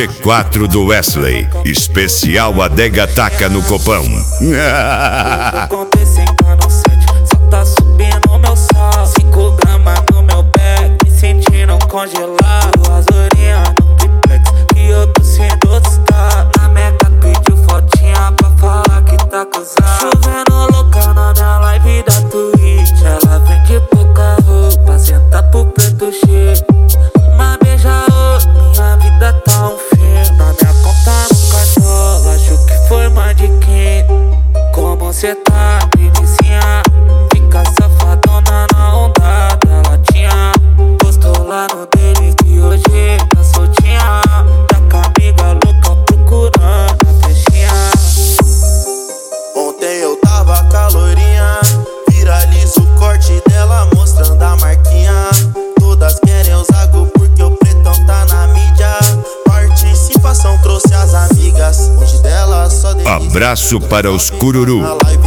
G4 do Wesley, especial Adega Taca no Copão. Só tá subindo meu sal, 5 gramas no meu bag, me sentindo congelado. As orelhas no triplex, que eu tô sendo outro estado. Na Meca pediu fotinha pra falar que tá casado. Chovendo louca na minha live da Twitch. Ela vende pouca roupa, senta pro preto cheio. Uma beija outra, minha vida tá um filme. Na minha conta no cartola, acho que foi mais de 15. Como cê tá, delicinha? Fica safadona na onda da latinha. Postou lá no dele que hoje tá soltinha. Tá com a amiga louca procurando a festinha. Ontem eu tava calorinha, viraliza o corte dela mostrando a marquinha. Todas querem usar Go porque o pretão tá na mídia. Participação trouxe as amigas, onde dela só delícia. Abraço para os cururu. Na live